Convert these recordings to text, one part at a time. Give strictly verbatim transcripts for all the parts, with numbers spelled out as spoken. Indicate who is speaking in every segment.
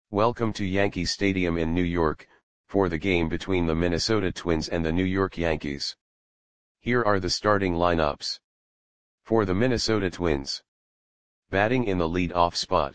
Speaker 1: Welcome to Yankee Stadium in New York, for the game between the Minnesota Twins and the New York Yankees. Here are the starting lineups. For the Minnesota Twins. Batting in the lead-off spot.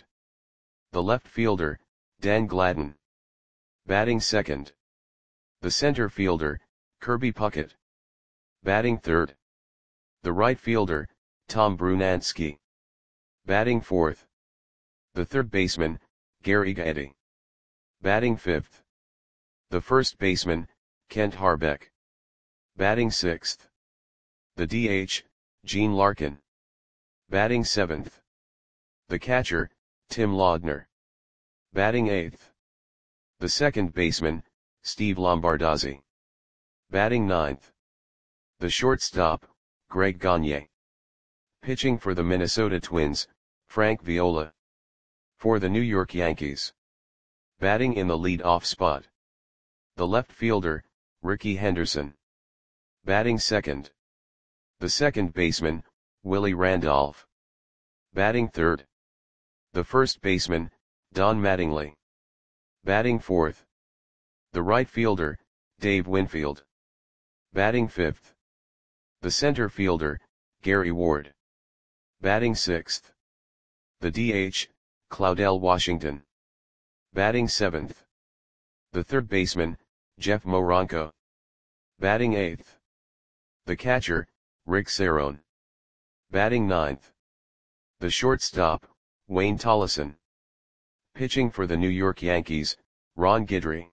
Speaker 1: The left fielder, Dan Gladden. Batting second. The center fielder, Kirby Puckett. Batting third. The right fielder, Tom Brunansky. Batting fourth. The third baseman, Gary Gaetti. Batting fifth. The first baseman, Kent Hrbek. Batting sixth. The D H, Gene Larkin. Batting seventh. The catcher, Tim Laudner. Batting eighth. The second baseman, Steve Lombardozzi. Batting ninth. The shortstop, Greg Gagne. Pitching for the Minnesota Twins, Frank Viola. For the New York Yankees. Batting in the lead-off spot. The left fielder, Rickey Henderson. Batting second. The second baseman, Willie Randolph. Batting third. The first baseman, Don Mattingly. Batting fourth. The right fielder, Dave Winfield. Batting fifth. The center fielder, Gary Ward. Batting sixth. The D H, Claudell Washington. Batting seventh. The third baseman, Jeff Moronco. Batting eighth. The catcher, Rick Cerone. Batting ninth. The shortstop, Wayne Tollison. Pitching for the New York Yankees, Ron Guidry.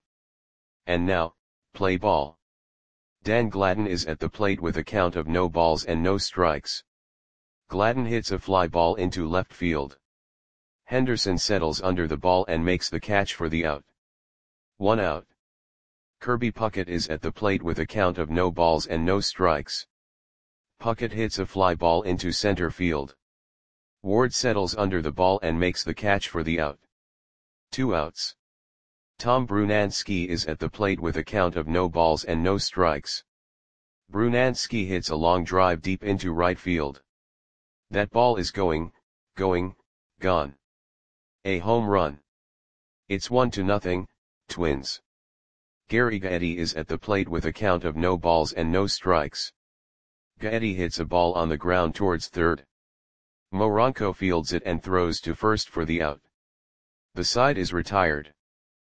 Speaker 1: And now, play ball. Dan Gladden is at the plate with a count of no balls and no strikes. Gladden hits a fly ball into left field. Henderson settles under the ball and makes the catch for the out. One out. Kirby Puckett is at the plate with a count of no balls and no strikes. Puckett hits a fly ball into center field. Ward settles under the ball and makes the catch for the out. Two outs. Tom Brunansky is at the plate with a count of no balls and no strikes. Brunansky hits a long drive deep into right field. That ball is going, going, gone. A home run. It's one to nothing, Twins. Gary Gaetti is at the plate with a count of no balls and no strikes. Gaetti hits a ball on the ground towards third. Moronco fields it and throws to first for the out. The side is retired.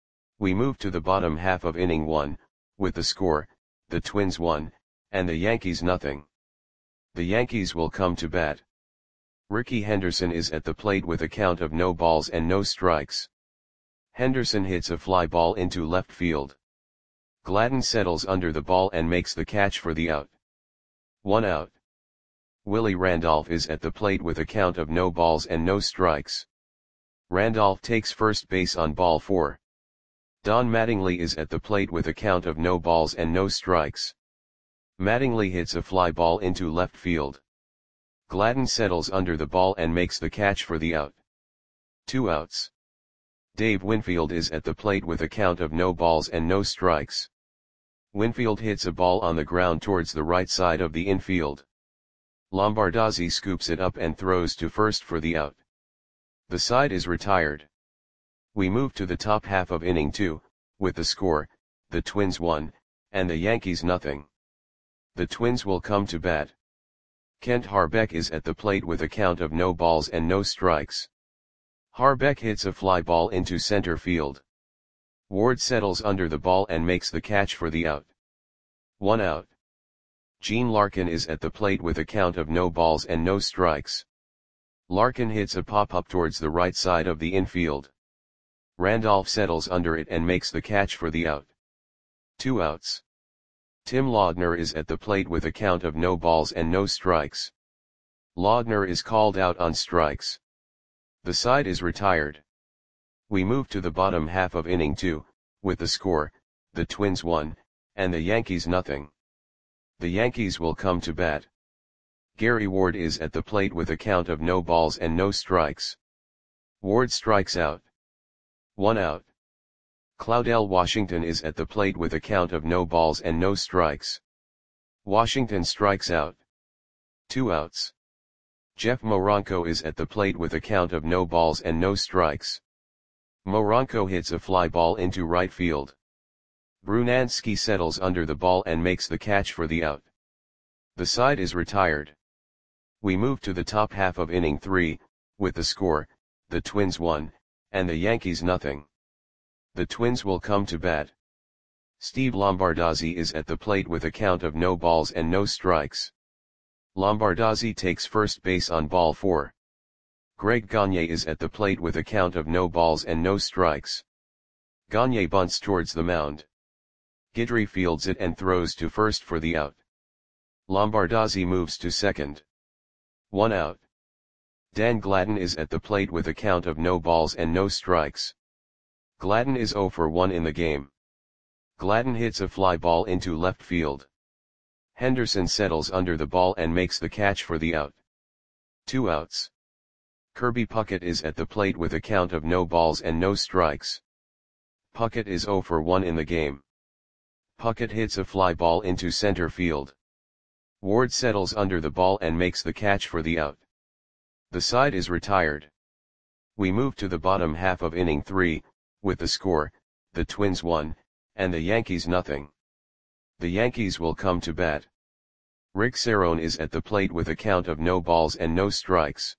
Speaker 1: We move to the bottom half of inning one, with the score, the Twins one, and the Yankees nothing. The Yankees will come to bat. Rickey Henderson is at the plate with a count of no balls and no strikes. Henderson hits a fly ball into left field. Gladden settles under the ball and makes the catch for the out. One out. Willie Randolph is at the plate with a count of no balls and no strikes. Randolph takes first base on ball four. Don Mattingly is at the plate with a count of no balls and no strikes. Mattingly hits a fly ball into left field. Gladden settles under the ball and makes the catch for the out. Two outs. Dave Winfield is at the plate with a count of no balls and no strikes. Winfield hits a ball on the ground towards the right side of the infield. Lombardozzi scoops it up and throws to first for the out. The side is retired. We move to the top half of inning two, with the score, the Twins one, and the Yankees nothing. The Twins will come to bat. Kent Hrbek is at the plate with a count of no balls and no strikes. Hrbek hits a fly ball into center field. Ward settles under the ball and makes the catch for the out. One out. Gene Larkin is at the plate with a count of no balls and no strikes. Larkin hits a pop-up towards the right side of the infield. Randolph settles under it and makes the catch for the out. Two outs. Tim Laudner is at the plate with a count of no balls and no strikes. Laudner is called out on strikes. The side is retired. We move to the bottom half of inning two, with the score, the Twins one, and the Yankees nothing. The Yankees will come to bat. Gary Ward is at the plate with a count of no balls and no strikes. Ward strikes out. One out. Claudell Washington is at the plate with a count of no balls and no strikes. Washington strikes out. Two outs. Jeff Moronco is at the plate with a count of no balls and no strikes. Moronco hits a fly ball into right field. Brunansky settles under the ball and makes the catch for the out. The side is retired. We move to the top half of inning three, with the score, the Twins one, and the Yankees nothing. The Twins will come to bat. Steve Lombardozzi is at the plate with a count of no balls and no strikes. Lombardozzi takes first base on ball four. Greg Gagne is at the plate with a count of no balls and no strikes. Gagne bunts towards the mound. Guidry fields it and throws to first for the out. Lombardozzi moves to second. One out. Dan Gladden is at the plate with a count of no balls and no strikes. Gladden is oh for one in the game. Gladden hits a fly ball into left field. Henderson settles under the ball and makes the catch for the out. Two outs. Kirby Puckett is at the plate with a count of no balls and no strikes. Puckett is oh for one in the game. Puckett hits a fly ball into center field. Ward settles under the ball and makes the catch for the out. The side is retired. We move to the bottom half of inning three, with the score, the Twins one, and the Yankees nothing. The Yankees will come to bat. Rick Cerrone is at the plate with a count of no balls and no strikes.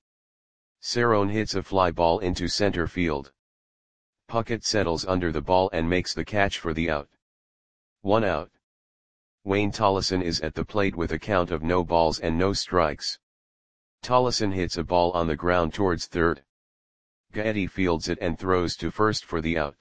Speaker 1: Cerrone hits a fly ball into center field. Puckett settles under the ball and makes the catch for the out. One out. Wayne Tollison is at the plate with a count of no balls and no strikes. Tollison hits a ball on the ground towards third. Gaetti fields it and throws to first for the out.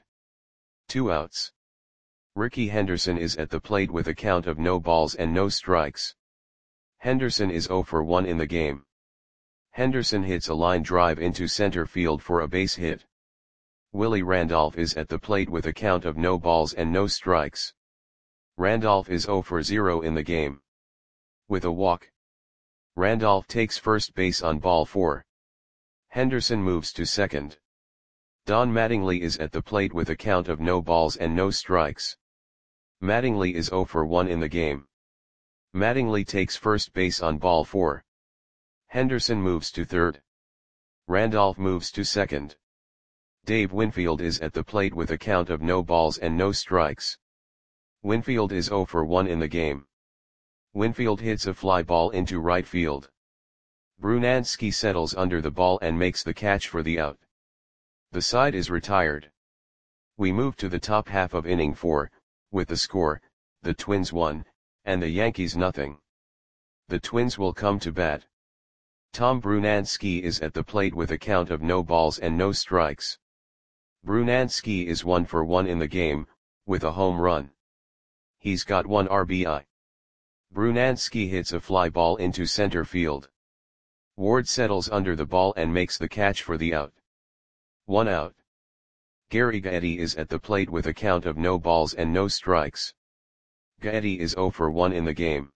Speaker 1: Two outs. Ricky Henderson is at the plate with a count of no balls and no strikes. Henderson is oh for one in the game. Henderson hits a line drive into center field for a base hit. Willie Randolph is at the plate with a count of no balls and no strikes. Randolph is oh for zero in the game. With a walk. Randolph takes first base on ball four. Henderson moves to second. Don Mattingly is at the plate with a count of no balls and no strikes. Mattingly is oh for one in the game. Mattingly takes first base on ball four. Henderson moves to third. Randolph moves to second. Dave Winfield is at the plate with a count of no balls and no strikes. Winfield is oh for one in the game. Winfield hits a fly ball into right field. Brunansky settles under the ball and makes the catch for the out. The side is retired. We move to the top half of inning four, with the score, the Twins one, and the Yankees nothing. The Twins will come to bat. Tom Brunansky is at the plate with a count of no balls and no strikes. Brunansky is one for one in the game, with a home run. He's got one R B I. Brunansky hits a fly ball into center field. Ward settles under the ball and makes the catch for the out. One out. Gary Gaetti is at the plate with a count of no balls and no strikes. Gaetti is oh for one in the game.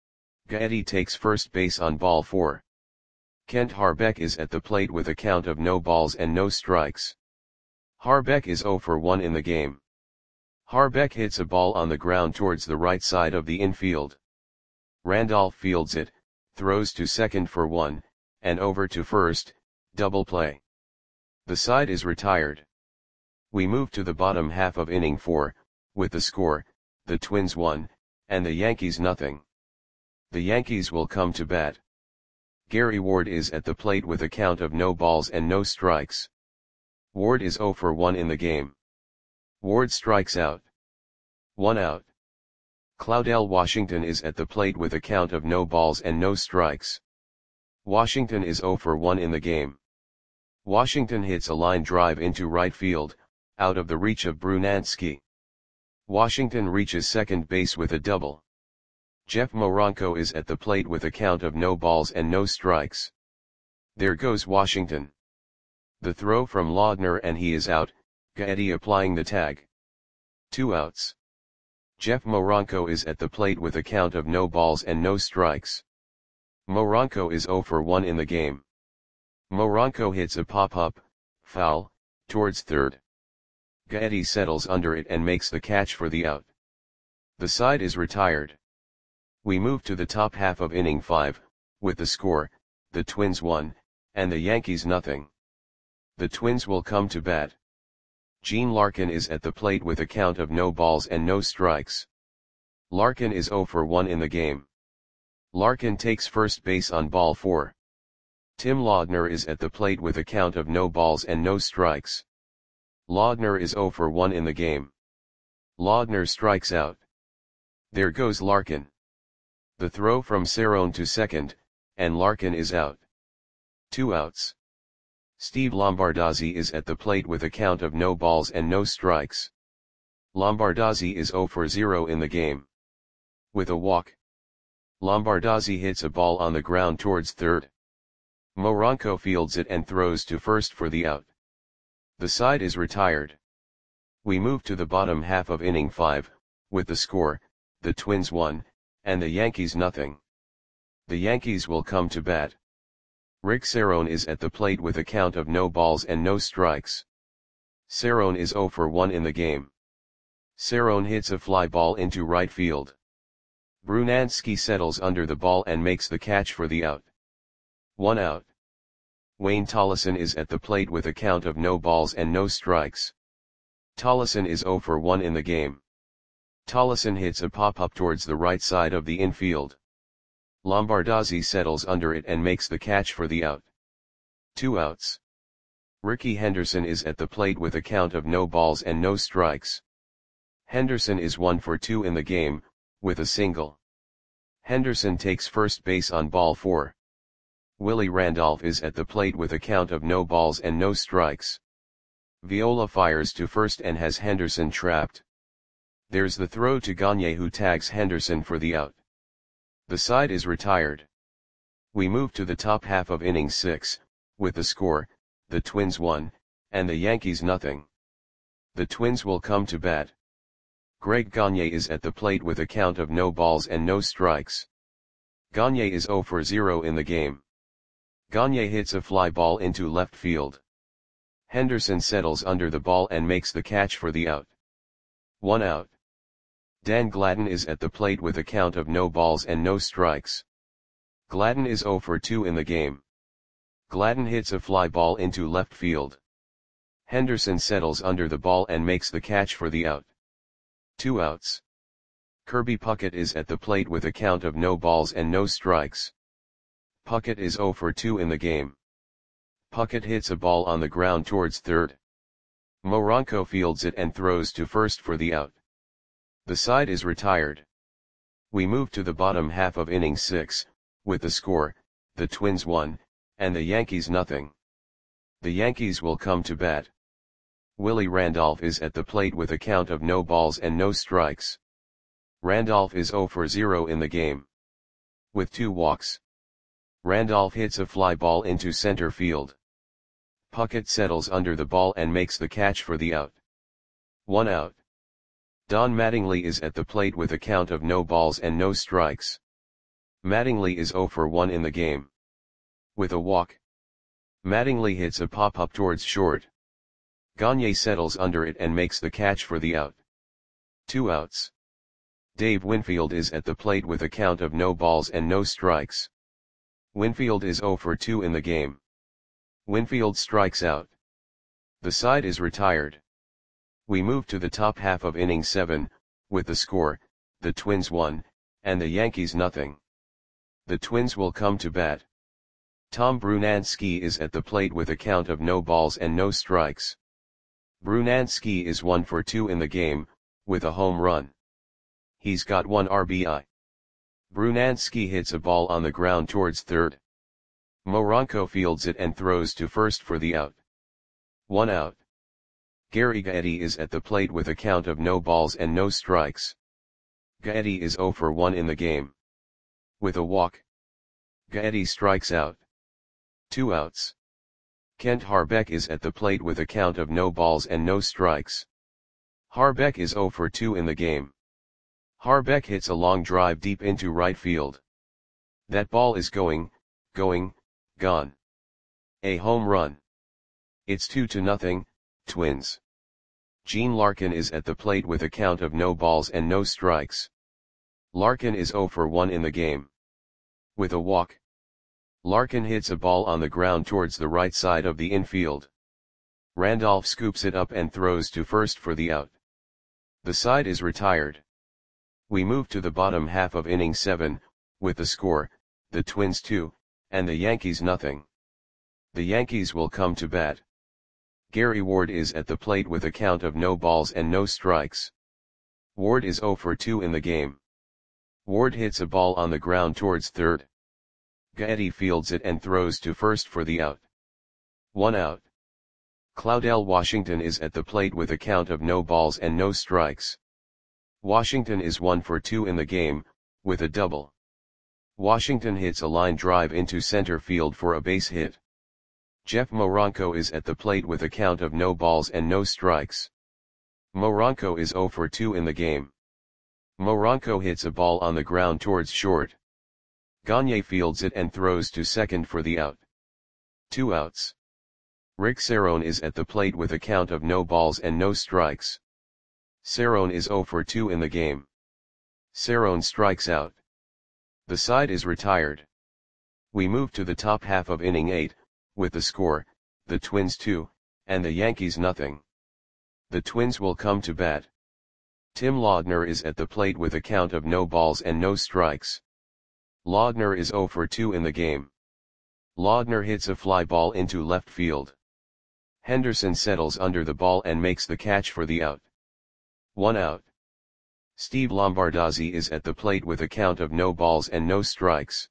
Speaker 1: Gaetti takes first base on ball four. Kent Harbeck is at the plate with a count of no balls and no strikes. Harbeck is oh for one in the game. Harbeck hits a ball on the ground towards the right side of the infield. Randolph fields it, throws to second for one, and over to first, double play. The side is retired. We move to the bottom half of inning four, with the score, the Twins one, and the Yankees nothing. The Yankees will come to bat. Gary Ward is at the plate with a count of no balls and no strikes. Ward is oh for one in the game. Ward strikes out. One out. Claudell Washington is at the plate with a count of no balls and no strikes. Washington is oh for one in the game. Washington hits a line drive into right field, out of the reach of Brunansky. Washington reaches second base with a double. Jeff Moronco is at the plate with a count of no balls and no strikes. There goes Washington. The throw from Laudner and he is out, Gaetti applying the tag. Two outs. Jeff Moronco is at the plate with a count of no balls and no strikes. Moronco is oh for one in the game. Moronco hits a pop-up, foul, towards third. Gaetti settles under it and makes the catch for the out. The side is retired. We move to the top half of inning five, with the score, the Twins one, and the Yankees nothing. The Twins will come to bat. Gene Larkin is at the plate with a count of no balls and no strikes. Larkin is zero for one in the game. Larkin takes first base on ball four. Tim Laudner is at the plate with a count of no balls and no strikes. Laudner is zero for one in the game. Laudner strikes out. There goes Larkin. The throw from Cerrone to second, and Larkin is out. Two outs. Steve Lombardozzi is at the plate with a count of no balls and no strikes. Lombardozzi is zero for zero in the game. With a walk, Lombardozzi hits a ball on the ground towards third. Moronco fields it and throws to first for the out. The side is retired. We move to the bottom half of inning five, with the score, the Twins one, and the Yankees nothing. The Yankees will come to bat. Rick Cerrone is at the plate with a count of no balls and no strikes. Cerrone is zero for one in the game. Cerrone hits a fly ball into right field. Brunansky settles under the ball and makes the catch for the out. One out. Wayne Tollefson is at the plate with a count of no balls and no strikes. Tollefson is zero for one in the game. Tollefson hits a pop-up towards the right side of the infield. Lombardozzi settles under it and makes the catch for the out. Two outs. Rickey Henderson is at the plate with a count of no balls and no strikes. Henderson is one for two in the game, with a single. Henderson takes first base on ball four. Willie Randolph is at the plate with a count of no balls and no strikes. Viola fires to first and has Henderson trapped. There's the throw to Gagne, who tags Henderson for the out. The side is retired. We move to the top half of inning six, with the score, the Twins one, and the Yankees nothing. The Twins will come to bat. Greg Gagne is at the plate with a count of no balls and no strikes. Gagne is zero for zero in the game. Gagne hits a fly ball into left field. Henderson settles under the ball and makes the catch for the out. One out. Dan Gladden is at the plate with a count of no balls and no strikes. Gladden is zero for two in the game. Gladden hits a fly ball into left field. Henderson settles under the ball and makes the catch for the out. Two outs. Kirby Puckett is at the plate with a count of no balls and no strikes. Puckett is zero for two in the game. Puckett hits a ball on the ground towards third. Moronco fields it and throws to first for the out. The side is retired. We move to the bottom half of inning six, with the score, the Twins one, and the Yankees nothing. The Yankees will come to bat. Willie Randolph is at the plate with a count of no balls and no strikes. Randolph is zero for zero in the game. With two walks, Randolph hits a fly ball into center field. Puckett settles under the ball and makes the catch for the out. One out. Don Mattingly is at the plate with a count of no balls and no strikes. Mattingly is zero for one in the game. With a walk, Mattingly hits a pop-up towards short. Gagne settles under it and makes the catch for the out. Two outs. Dave Winfield is at the plate with a count of no balls and no strikes. Winfield is zero for two in the game. Winfield strikes out. The side is retired. We move to the top half of inning seven, with the score, the Twins one, and the Yankees nothing. The Twins will come to bat. Tom Brunansky is at the plate with a count of no balls and no strikes. Brunansky is one for two in the game, with a home run. He's got one R B I. Brunansky hits a ball on the ground towards third. Moronco fields it and throws to first for the out. One out. Gary Gaetti is at the plate with a count of no balls and no strikes. Gaetti is zero for one in the game. With a walk, Gaetti strikes out. Two outs. Kent Harbeck is at the plate with a count of no balls and no strikes. Harbeck is zero for two in the game. Harbeck hits a long drive deep into right field. That ball is going, going, gone. A home run. It's two to nothing, Twins. Gene Larkin is at the plate with a count of no balls and no strikes. Larkin is zero for one in the game. With a walk, Larkin hits a ball on the ground towards the right side of the infield. Randolph scoops it up and throws to first for the out. The side is retired. We move to the bottom half of inning seven, with the score, the Twins two, and the Yankees nothing. The Yankees will come to bat. Gary Ward is at the plate with a count of no balls and no strikes. Ward is oh for two in the game. Ward hits a ball on the ground towards third. Gaetti fields it and throws to first for the out. One out. Claudell Washington is at the plate with a count of no balls and no strikes. Washington is one for two in the game, with a double. Washington hits a line drive into center field for a base hit. Jeff Moronco is at the plate with a count of no balls and no strikes. Moronco is oh for two in the game. Moronco hits a ball on the ground towards short. Gagne fields it and throws to second for the out. Two outs. Rick Cerrone is at the plate with a count of no balls and no strikes. Cerrone is oh for two in the game. Cerrone strikes out. The side is retired. We move to the top half of inning eight, with the score, the Twins two, and the Yankees nothing. The Twins will come to bat. Tim Laudner is at the plate with a count of no balls and no strikes. Laudner is oh for two in the game. Laudner hits a fly ball into left field. Henderson settles under the ball and makes the catch for the out. One out. Steve Lombardozzi is at the plate with a count of no balls and no strikes.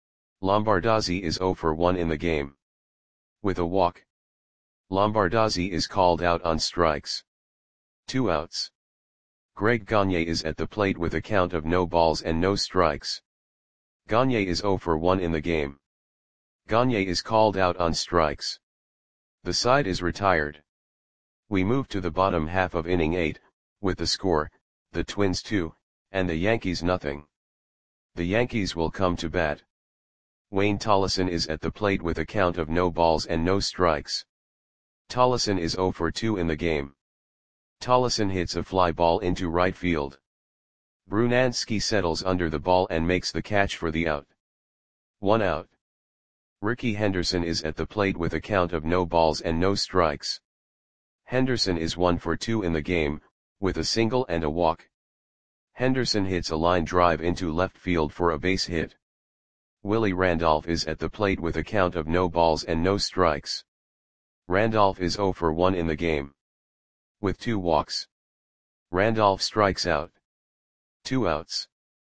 Speaker 1: Lombardozzi is oh for one in the game. With a walk. Lombardozzi is called out on strikes. Two outs. Greg Gagne is at the plate with a count of no balls and no strikes. Gagne is oh for one in the game. Gagne is called out on strikes. The side is retired. We move to the bottom half of inning eight, with the score, the Twins two, and the Yankees nothing. The Yankees will come to bat. Wayne Tollison is at the plate with a count of no balls and no strikes. Tollison is oh for two in the game. Tollison hits a fly ball into right field. Brunansky settles under the ball and makes the catch for the out. One out. Ricky Henderson is at the plate with a count of no balls and no strikes. Henderson is one for two in the game, with a single and a walk. Henderson hits a line drive into left field for a base hit. Willie Randolph is at the plate with a count of no balls and no strikes. Randolph is oh for one in the game. With two walks. Randolph strikes out. Two outs.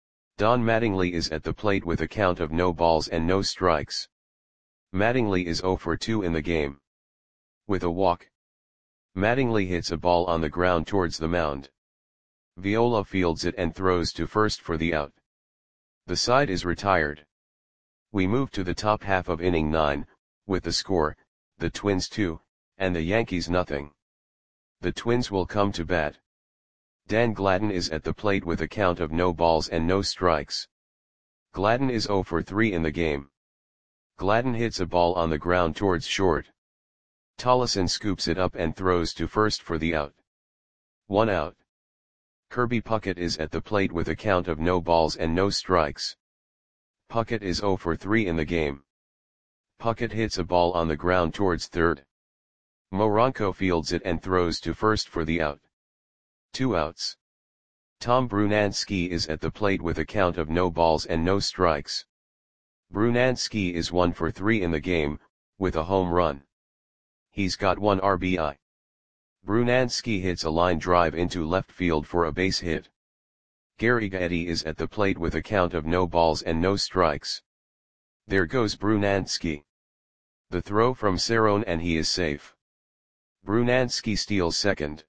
Speaker 1: Don Mattingly is at the plate with a count of no balls and no strikes. Mattingly is oh for two in the game. With a walk. Mattingly hits a ball on the ground towards the mound. Viola fields it and throws to first for the out. The side is retired. We move to the top half of inning nine, with the score, the Twins two, and the Yankees nothing. The Twins will come to bat. Dan Gladden is at the plate with a count of no balls and no strikes. Gladden is oh for three in the game. Gladden hits a ball on the ground towards short. Tollison scoops it up and throws to first for the out. One out. Kirby Puckett is at the plate with a count of no balls and no strikes. Puckett is oh for three in the game. Puckett hits a ball on the ground towards third. Moronco fields it and throws to first for the out. Two outs. Tom Brunansky is at the plate with a count of no balls and no strikes. Brunansky is one for three in the game, with a home run. He's got one R B I. Brunansky hits a line drive into left field for a base hit. Gary Gaetti is at the plate with a count of no balls and no strikes. There goes Brunansky. The throw from Cerrone and he is safe. Brunansky steals second.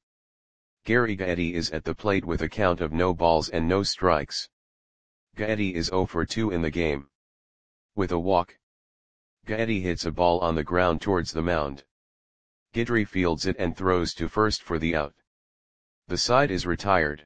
Speaker 1: Gary Gaetti is at the plate with a count of no balls and no strikes. Gaetti is oh for two in the game. With a walk. Gaetti hits a ball on the ground towards the mound. Guidry fields it and throws to first for the out. The side is retired.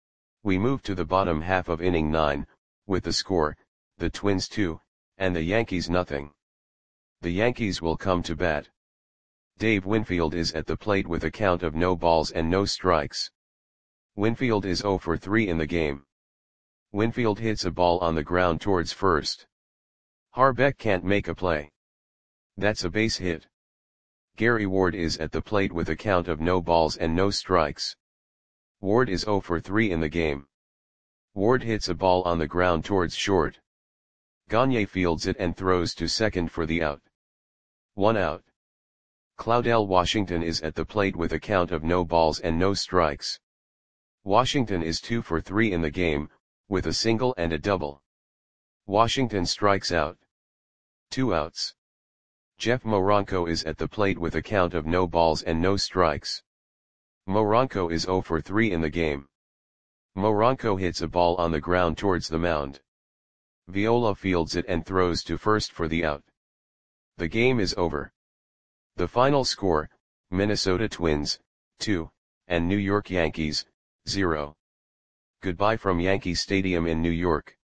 Speaker 1: We move to the bottom half of inning nine, with the score, the Twins two, and the Yankees nothing. The Yankees will come to bat. Dave Winfield is at the plate with a count of no balls and no strikes. Winfield is oh for three in the game. Winfield hits a ball on the ground towards first. Harbeck can't make a play. That's a base hit. Gary Ward is at the plate with a count of no balls and no strikes. Ward is zero for three in the game. Ward hits a ball on the ground towards short. Gagne fields it and throws to second for the out. One out. Claudell Washington is at the plate with a count of no balls and no strikes. Washington is two for three in the game, with a single and a double. Washington strikes out. Two outs. Jeff Moronco is at the plate with a count of no balls and no strikes. Moronco is zero for three in the game. Moronco hits a ball on the ground towards the mound. Viola fields it and throws to first for the out. The game is over. The final score, Minnesota Twins, two, and New York Yankees, zero. Goodbye from Yankee Stadium in New York.